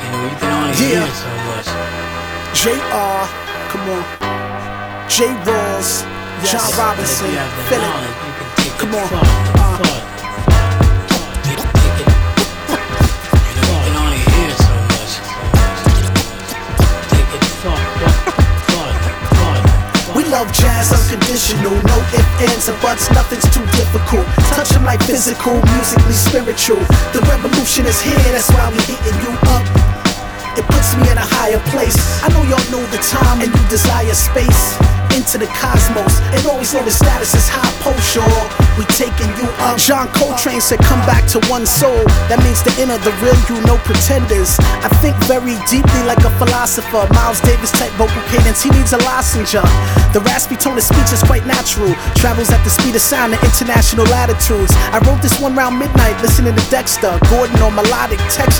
you can only hear so much. JR, come on. J. Rawls, John Robinson, feel it. Come on. We love jazz unconditional, no ifs, ands, or buts, nothing's too difficult. Touch 'em like physical, musically spiritual. The revolution is here, that's why we hitting you up. It puts me in a higher place. I know y'all know the time and you desire space into the cosmos, and always know the status is high post, y'all. We taking you up. John Coltrane said, come back to one soul. That means the inner, the real you, no pretenders. I think very deeply like a philosopher. Miles Davis type vocal cadence, he needs a licensure. The raspy tone of speech is quite natural. Travels at the speed of sound in international latitudes. I wrote this one round midnight, listening to Dexter Gordon on melodic texture.